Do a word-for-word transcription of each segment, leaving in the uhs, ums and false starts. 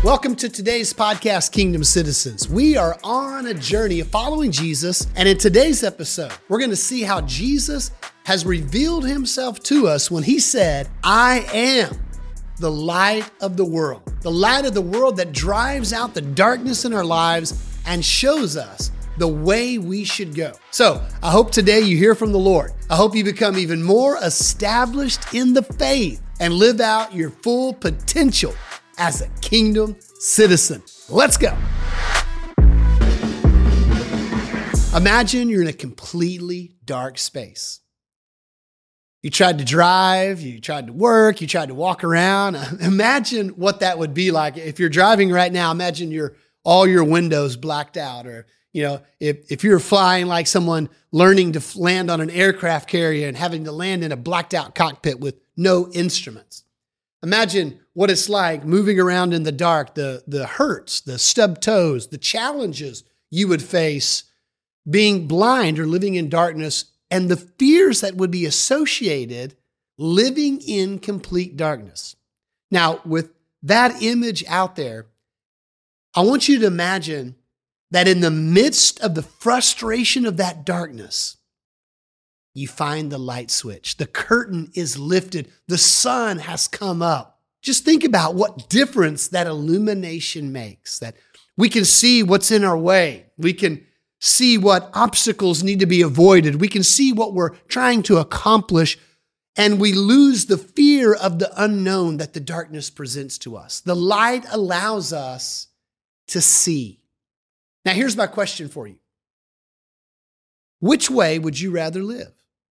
Welcome to today's podcast, Kingdom Citizens. We are on a journey of following Jesus, and in today's episode, we're going to see how Jesus has revealed himself to us when he said, I am the light of the world, the light of the world that drives out the darkness in our lives and shows us the way we should go. So I hope today you hear from the Lord. I hope you become even more established in the faith and live out your full potential as a kingdom citizen. Let's go. Imagine you're in a completely dark space. You tried to drive, you tried to work, you tried to walk around. Imagine what that would be like. If you're driving right now, imagine your all your windows blacked out. Or, you know, if, if you're flying like someone learning to land on an aircraft carrier and having to land in a blacked out cockpit with no instruments. Imagine what it's like moving around in the dark, the, the hurts, the stubbed toes, the challenges you would face being blind or living in darkness, and the fears that would be associated living in complete darkness. Now, with that image out there, I want you to imagine that in the midst of the frustration of that darkness, you find the light switch. The curtain is lifted. The sun has come up. Just think about what difference that illumination makes, that we can see what's in our way. We can see what obstacles need to be avoided. We can see what we're trying to accomplish, and we lose the fear of the unknown that the darkness presents to us. The light allows us to see. Now, here's my question for you. Which way would you rather live?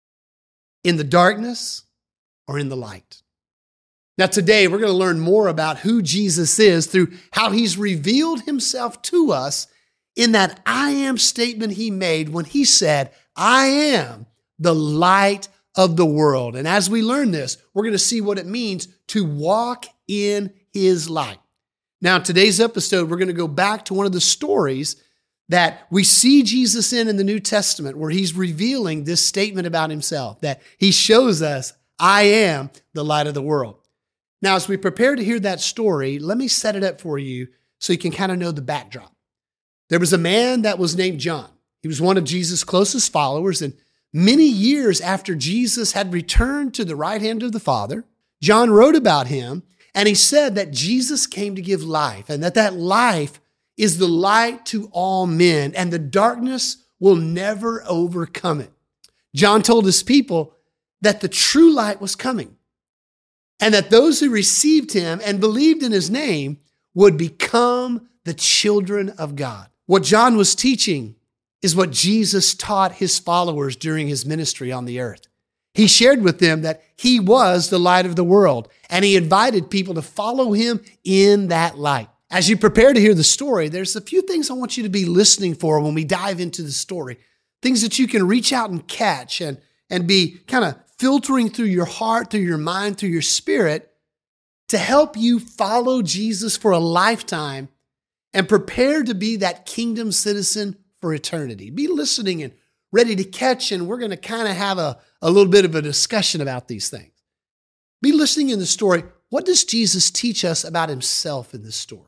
In the darkness or in the light? Now today, we're going to learn more about who Jesus is through how he's revealed himself to us in that I am statement he made when he said, I am the light of the world. And as we learn this, we're going to see what it means to walk in his light. Now, in today's episode, we're going to go back to one of the stories that we see Jesus in in the New Testament, where he's revealing this statement about himself, that he shows us, I am the light of the world. Now, as we prepare to hear that story, let me set it up for you so you can kind of know the backdrop. There was a man that was named John. He was one of Jesus' closest followers, and many years after Jesus had returned to the right hand of the Father, John wrote about him, and he said that Jesus came to give life, and that that life is the light to all men, and the darkness will never overcome it. John told his people that the true light was coming, and that those who received him and believed in his name would become the children of God. What John was teaching is what Jesus taught his followers during his ministry on the earth. He shared with them that he was the light of the world, and he invited people to follow him in that light. As you prepare to hear the story, there's a few things I want you to be listening for when we dive into the story. Things that you can reach out and catch and, and be kind of filtering through your heart, through your mind, through your spirit to help you follow Jesus for a lifetime and prepare to be that kingdom citizen for eternity. Be listening and ready to catch, and we're going to kind of have a, a little bit of a discussion about these things. Be listening in the story. What does Jesus teach us about himself in this story?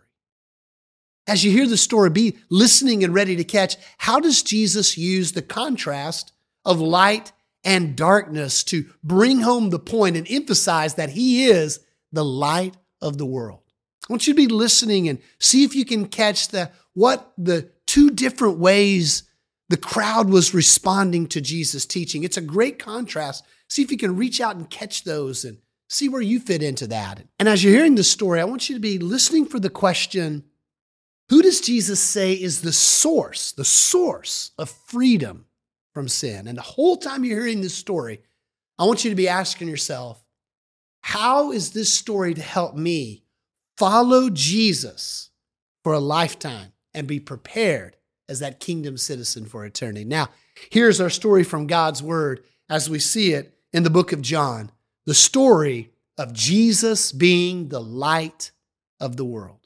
As you hear the story, be listening and ready to catch. How does Jesus use the contrast of light and darkness to bring home the point and emphasize that he is the light of the world? I want you to be listening and see if you can catch the what the two different ways the crowd was responding to Jesus' teaching. It's a great contrast. See if you can reach out and catch those and see where you fit into that. And as you're hearing this story, I want you to be listening for the question, who does Jesus say is the source, the source of freedom from sin? And the whole time you're hearing this story, I want you to be asking yourself, how is this story to help me follow Jesus for a lifetime and be prepared as that kingdom citizen for eternity? Now, here's our story from God's word as we see it in the book of John, the story of Jesus being the light of the world.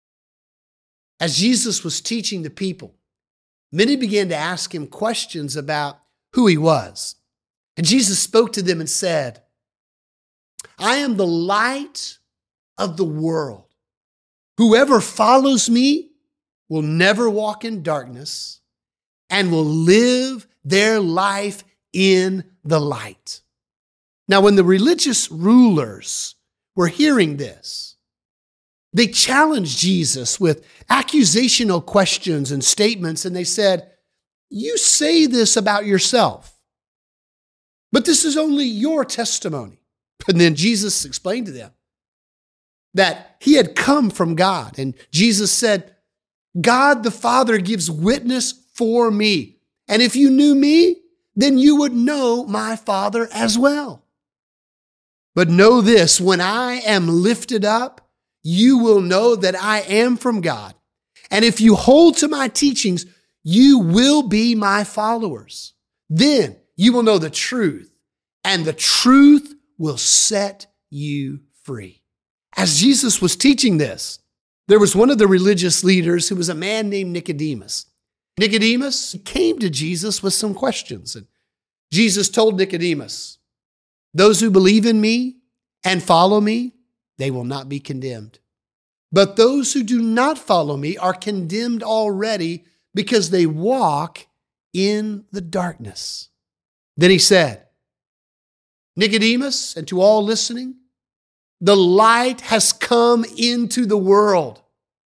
As Jesus was teaching the people, many began to ask him questions about who he was. And Jesus spoke to them and said, I am the light of the world. Whoever follows me will never walk in darkness and will live their life in the light. Now, when the religious rulers were hearing this, they challenged Jesus with accusational questions and statements, and they said, "You say this about yourself, but this is only your testimony." And then Jesus explained to them that he had come from God. And Jesus said, "God the Father gives witness for me. And if you knew me, then you would know my Father as well. But know this, when I am lifted up, you will know that I am from God. And if you hold to my teachings, you will be my followers. Then you will know the truth, and the truth will set you free." As Jesus was teaching this, there was one of the religious leaders who was a man named Nicodemus. Nicodemus came to Jesus with some questions, and Jesus told Nicodemus, "Those who believe in me and follow me, they will not be condemned. But those who do not follow me are condemned already because they walk in the darkness." Then he said, "Nicodemus, and to all listening, the light has come into the world,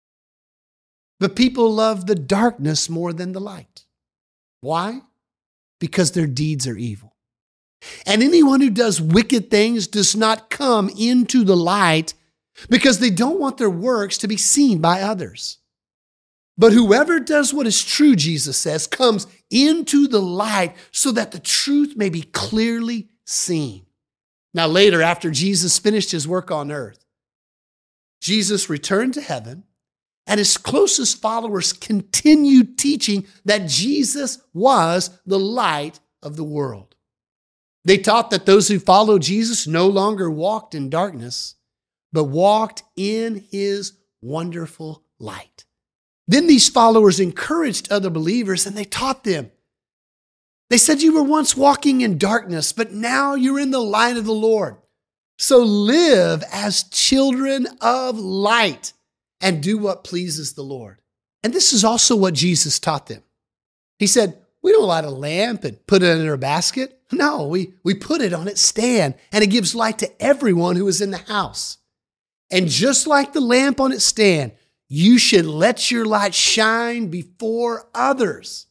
but people love the darkness more than the light." Why? Because their deeds are evil. "And anyone who does wicked things does not come into the light because they don't want their works to be seen by others. But whoever does what is true," Jesus says, "comes into the light so that the truth may be clearly seen." Now later, after Jesus finished his work on earth, Jesus returned to heaven, and his closest followers continued teaching that Jesus was the light of the world. They taught that those who followed Jesus no longer walked in darkness, but walked in his wonderful light. Then these followers encouraged other believers, and they taught them. They said, "You were once walking in darkness, but now you're in the light of the Lord. So live as children of light and do what pleases the Lord." And this is also what Jesus taught them. He said, "We don't light a lamp and put it under a basket. No, we, we put it on its stand, and it gives light to everyone who is in the house. And just like the lamp on its stand, you should let your light shine before others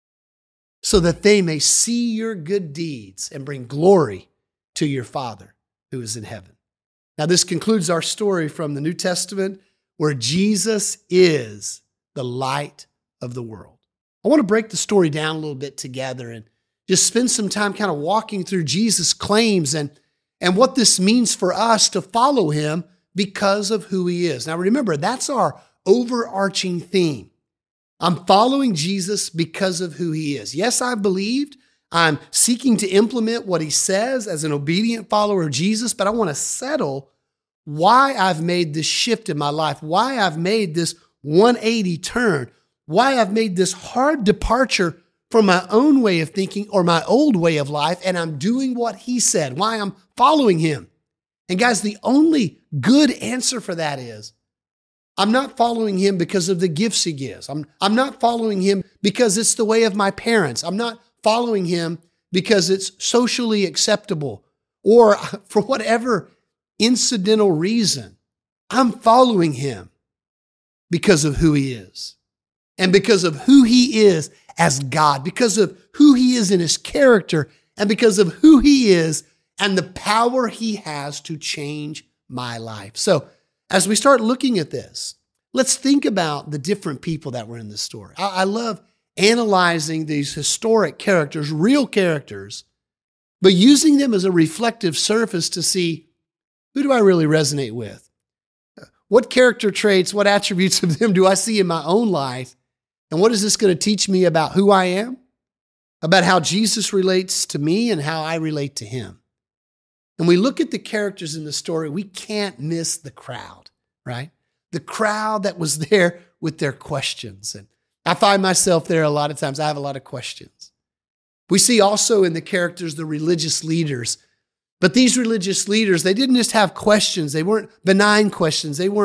so that they may see your good deeds and bring glory to your Father who is in heaven." Now, this concludes our story from the New Testament, where Jesus is the light of the world. I want to break the story down a little bit together and just spend some time kind of walking through Jesus' claims and, and what this means for us to follow him because of who he is. Now, remember, that's our overarching theme. I'm following Jesus because of who he is. Yes, I believed. I'm seeking to implement what he says as an obedient follower of Jesus, but I want to settle why I've made this shift in my life, why I've made this one eighty turn, why I've made this hard departure from my own way of thinking or my old way of life, and I'm doing what he said, why I'm following him. And guys, the only good answer for that is, I'm not following him because of the gifts he gives. I'm, I'm not following him because it's the way of my parents. I'm not following him because it's socially acceptable or for whatever incidental reason. I'm following him because of who he is and because of who he is as God, because of who he is in his character and because of who he is and the power he has to change my life. So, as we start looking at this, let's think about the different people that were in this story. I, I love analyzing these historic characters, real characters, but using them as a reflective surface to see, who do I really resonate with? What character traits, what attributes of them do I see in my own life? And what is this going to teach me about who I am, about how Jesus relates to me and how I relate to him? And we look at the characters in the story, we can't miss the crowd, right? The crowd that was there with their questions. And I find myself there a lot of times. I have a lot of questions. We see also in the characters the religious leaders. But these religious leaders, they didn't just have questions. They weren't benign questions. They weren't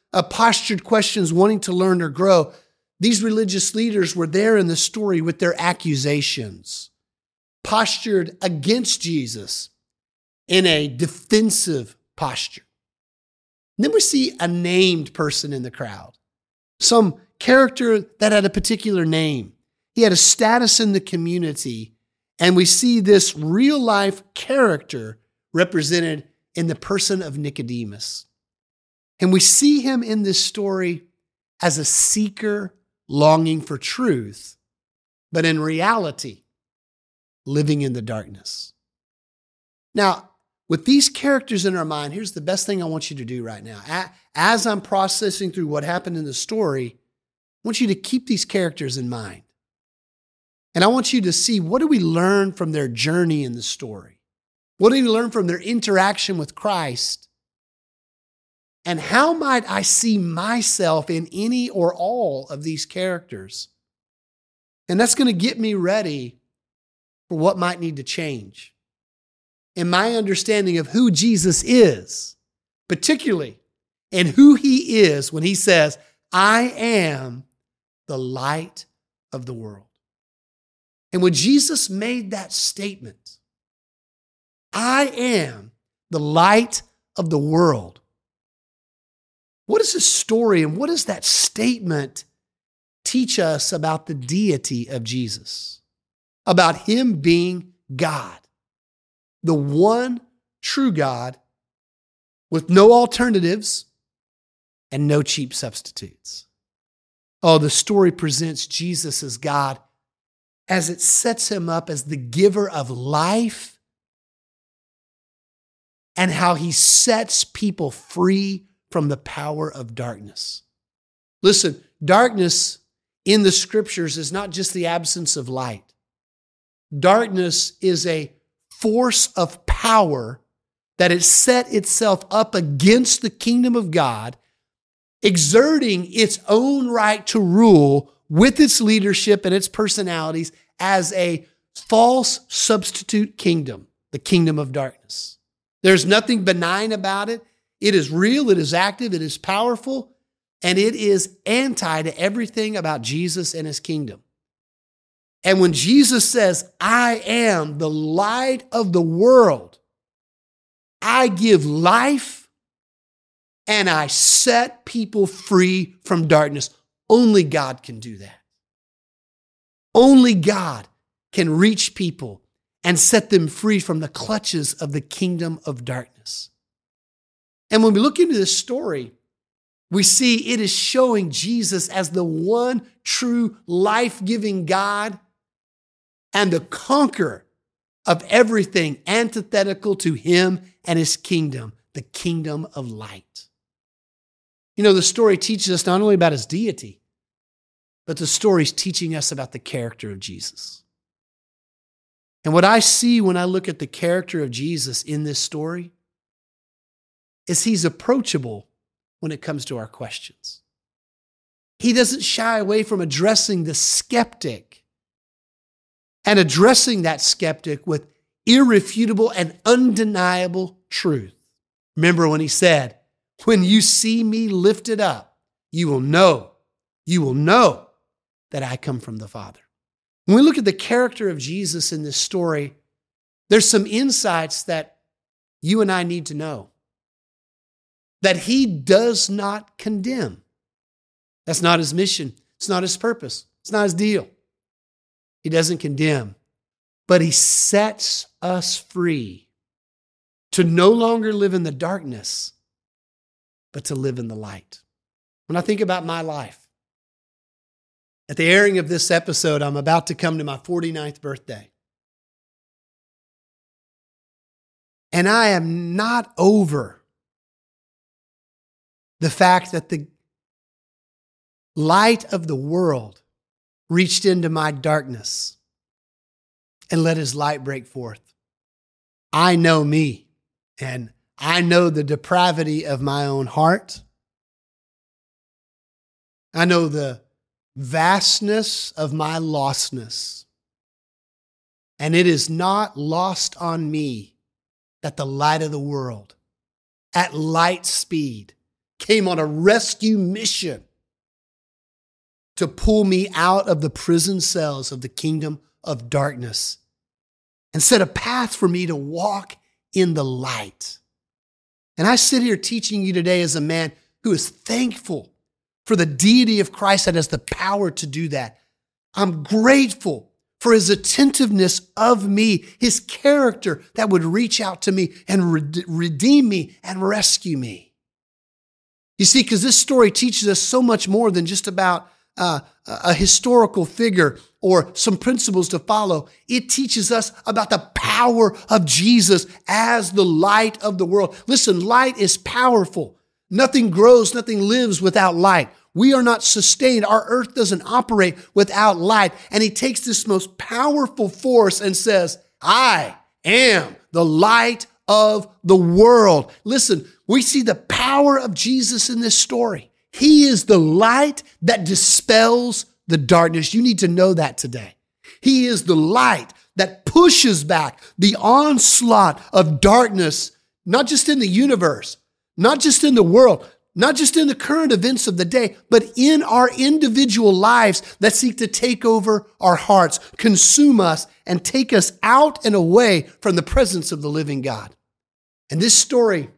uh, postured questions, wanting to learn or grow. These religious leaders were there in the story with their accusations, postured against Jesus in a defensive posture. And then we see a named person in the crowd, some character that had a particular name. He had a status in the community, and we see this real life character represented in the person of Nicodemus. And we see him in this story as a seeker longing for truth, but in reality, living in the darkness. Now, with these characters in our mind, here's the best thing I want you to do right now. As I'm processing through what happened in the story, I want you to keep these characters in mind. And I want you to see, what do we learn from their journey in the story? What do we learn from their interaction with Christ? And how might I see myself in any or all of these characters? And that's going to get me ready for what might need to change in my understanding of who Jesus is, particularly in who he is when he says, I am the light of the world. And when Jesus made that statement, I am the light of the world, what does this story and what does that statement teach us about the deity of Jesus? About him being God, the one true God with no alternatives and no cheap substitutes. Oh, the story presents Jesus as God as it sets him up as the giver of life and how he sets people free from the power of darkness. Listen, darkness in the scriptures is not just the absence of light. Darkness is a force of power that has set itself up against the kingdom of God, exerting its own right to rule with its leadership and its personalities as a false substitute kingdom, the kingdom of darkness. There's nothing benign about it. It is real, it is active, it is powerful, and it is anti to everything about Jesus and his kingdom. And when Jesus says, I am the light of the world, I give life and I set people free from darkness. Only God can do that. Only God can reach people and set them free from the clutches of the kingdom of darkness. And when we look into this story, we see it is showing Jesus as the one true life-giving God and the conqueror of everything antithetical to him and his kingdom, the kingdom of light. You know, the story teaches us not only about his deity, but the story is teaching us about the character of Jesus. And what I see when I look at the character of Jesus in this story is he's approachable when it comes to our questions. He doesn't shy away from addressing the skeptic and addressing that skeptic with irrefutable and undeniable truth. Remember when he said, when you see me lifted up, you will know, you will know that I come from the Father. When we look at the character of Jesus in this story, there's some insights that you and I need to know. That he does not condemn. That's not his mission. It's not his purpose. It's not his deal. He doesn't condemn, but he sets us free to no longer live in the darkness, but to live in the light. When I think about my life, at the airing of this episode, I'm about to come to my forty-ninth birthday. And I am not over the fact that the light of the world reached into my darkness and let his light break forth. I know me, and I know the depravity of my own heart. I know the vastness of my lostness. And it is not lost on me that the light of the world, at light speed, came on a rescue mission to pull me out of the prison cells of the kingdom of darkness and set a path for me to walk in the light. And I sit here teaching you today as a man who is thankful for the deity of Christ that has the power to do that. I'm grateful for his attentiveness of me, his character that would reach out to me and re- redeem me and rescue me. You see, because this story teaches us so much more than just about uh, a historical figure or some principles to follow. It teaches us about the power of Jesus as the light of the world. Listen, light is powerful. Nothing grows, nothing lives without light. We are not sustained. Our earth doesn't operate without light. And he takes this most powerful force and says, I am the light of the world. Listen, we see the power of Jesus in this story. He is the light that dispels the darkness. You need to know that today. He is the light that pushes back the onslaught of darkness, not just in the universe, not just in the world, not just in the current events of the day, but in our individual lives that seek to take over our hearts, consume us, and take us out and away from the presence of the living God. And this story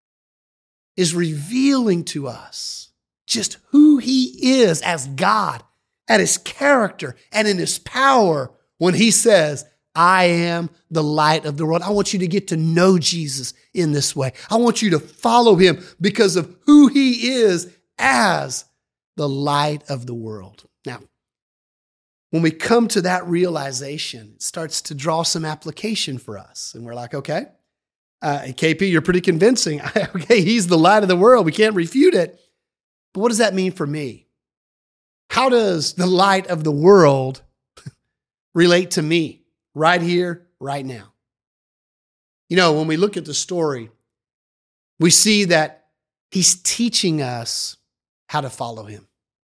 is revealing to us just who he is as God, at his character, and in his power when he says, I am the light of the world. I want you to get to know Jesus in this way. I want you to follow him because of who he is as the light of the world. Now, when we come to that realization, it starts to draw some application for us. And we're like, okay, uh, K P, you're pretty convincing. Okay, he's the light of the world. We can't refute it. But what does that mean for me? How does the light of the world relate to me? Right here, right now. You know, when we look at the story, we see that he's teaching us how to follow him.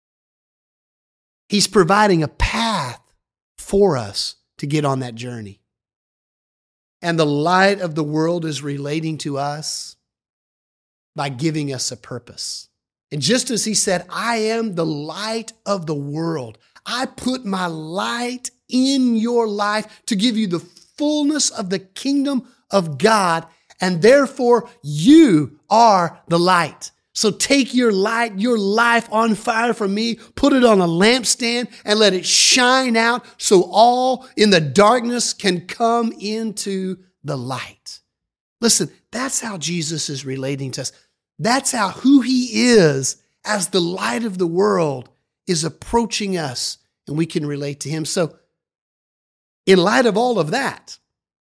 He's providing a path for us to get on that journey. And the light of the world is relating to us by giving us a purpose. And just as he said, I am the light of the world. I put my light in your life to give you the fullness of the kingdom of God, and therefore you are the light. So take your light, your life on fire for me, put it on a lampstand and let it shine out so all in the darkness can come into the light. Listen, that's how Jesus is relating to us. That's how who he is as the light of the world is approaching us, and we can relate to him. So in light of all of that,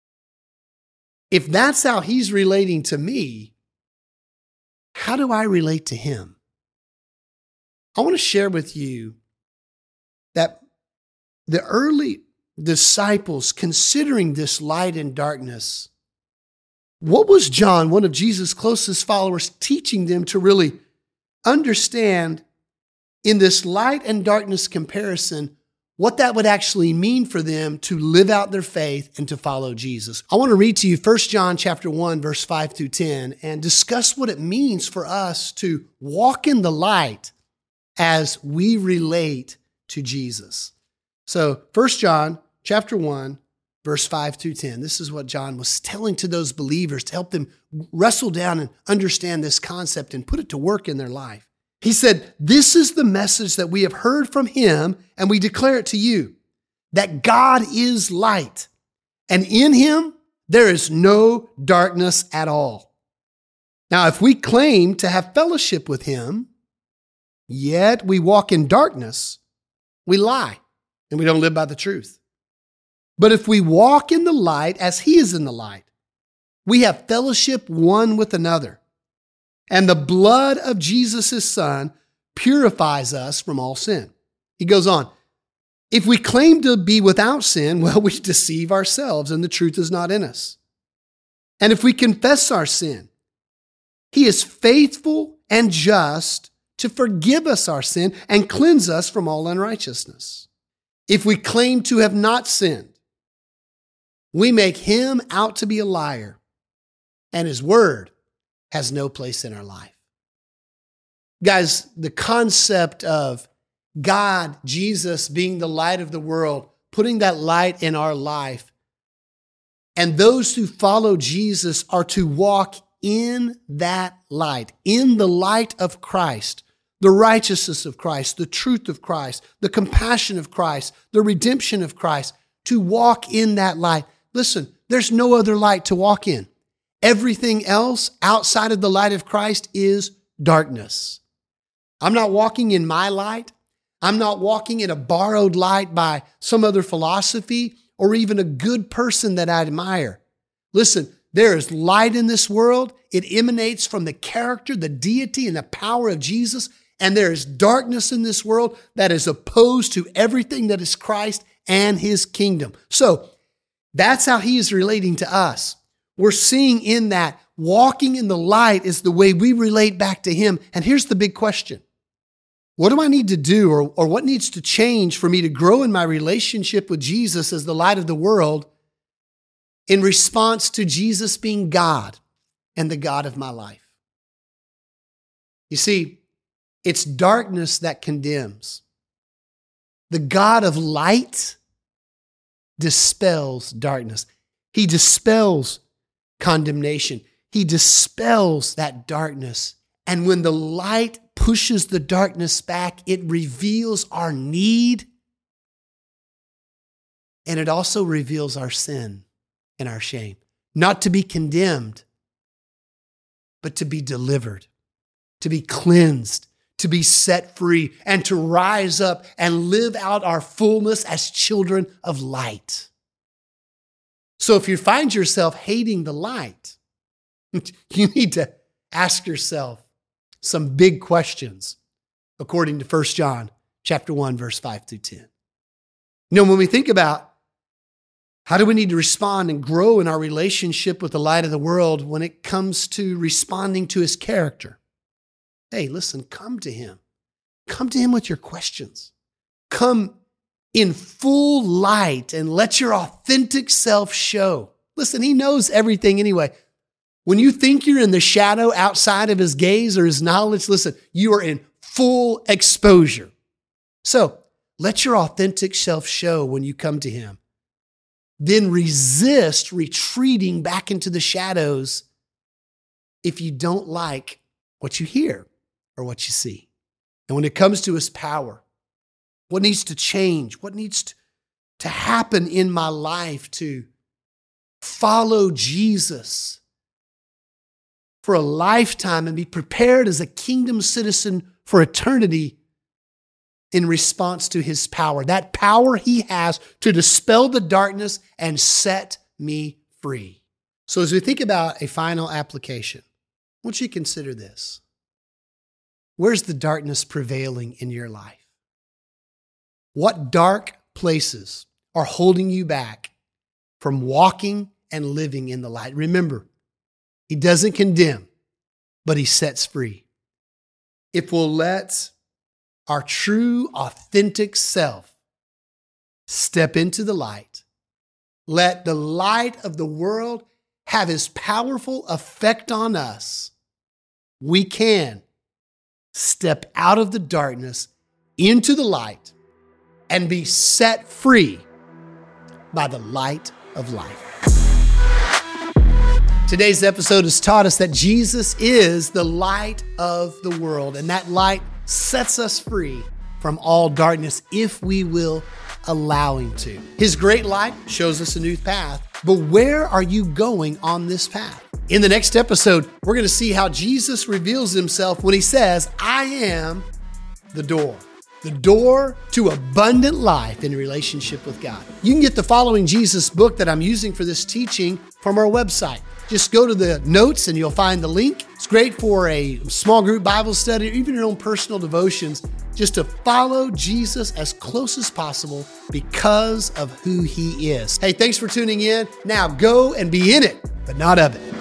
if that's how he's relating to me, how do I relate to him? I want to share with you that the early disciples, considering this light and darkness, what was John, one of Jesus' closest followers, teaching them to really understand in this light and darkness comparison what that would actually mean for them to live out their faith and to follow Jesus? I want to read to you First John chapter one, verse five through ten, and discuss what it means for us to walk in the light as we relate to Jesus. So First John chapter one, verse five through ten. This is what John was telling to those believers to help them wrestle down and understand this concept and put it to work in their life. He said, this is the message that we have heard from him, and we declare it to you, that God is light, and in him there is no darkness at all. Now, if we claim to have fellowship with him, yet we walk in darkness, we lie, and we don't live by the truth. But if we walk in the light as he is in the light, we have fellowship one with another. And the blood of Jesus, his son, purifies us from all sin. He goes on, if we claim to be without sin, well, we deceive ourselves and the truth is not in us. And if we confess our sin, he is faithful and just to forgive us our sin and cleanse us from all unrighteousness. If we claim to have not sinned, we make him out to be a liar, and his word has no place in our life. Guys, the concept of God, Jesus being the light of the world, putting that light in our life, and those who follow Jesus are to walk in that light, in the light of Christ, the righteousness of Christ, the truth of Christ, the compassion of Christ, the redemption of Christ, to walk in that light. Listen, there's no other light to walk in. Everything else outside of the light of Christ is darkness. I'm not walking in my light. I'm not walking in a borrowed light by some other philosophy or even a good person that I admire. Listen, there is light in this world. It emanates from the character, the deity, and the power of Jesus. And there is darkness in this world that is opposed to everything that is Christ and his kingdom. So that's how he is relating to us. We're seeing in that walking in the light is the way we relate back to him. And here's the big question. What do I need to do, or, or what needs to change for me to grow in my relationship with Jesus as the light of the world in response to Jesus being God and the God of my life? You see, it's darkness that condemns. The God of light dispels darkness. He dispels condemnation. He dispels that darkness. And when the light pushes the darkness back, it reveals our need, and it also reveals our sin and our shame. Not to be condemned, but to be delivered, to be cleansed, to be set free, and to rise up and live out our fullness as children of light. So if you find yourself hating the light, you need to ask yourself some big questions, according to First John chapter one, verse five through ten. You know, when we think about how do we need to respond and grow in our relationship with the light of the world when it comes to responding to his character? Hey, listen, come to him. Come to him with your questions. Come in full light and let your authentic self show. Listen, he knows everything anyway. When you think you're in the shadow outside of his gaze or his knowledge, listen, you are in full exposure. So let your authentic self show when you come to him. Then resist retreating back into the shadows if you don't like what you hear or what you see. And when it comes to his power, what needs to change? What needs to happen in my life to follow Jesus for a lifetime and be prepared as a kingdom citizen for eternity in response to his power? That power he has to dispel the darkness and set me free. So as we think about a final application, I want you to consider this. Where's the darkness prevailing in your life? What dark places are holding you back from walking and living in the light? Remember, he doesn't condemn, but he sets free. If we'll let our true, authentic self step into the light, let the light of the world have his powerful effect on us, we can step out of the darkness into the light and be set free by the light of life. Today's episode has taught us that Jesus is the light of the world, and that light sets us free from all darkness if we will allow him to. His great light shows us a new path, but where are you going on this path? In the next episode, we're going to see how Jesus reveals himself when he says, I am the door. The door to abundant life in relationship with God. You can get the Following Jesus book that I'm using for this teaching from our website. Just go to the notes and you'll find the link. It's great for a small group Bible study or even your own personal devotions, just to follow Jesus as close as possible because of who he is. Hey, thanks for tuning in. Now go and be in it, but not of it.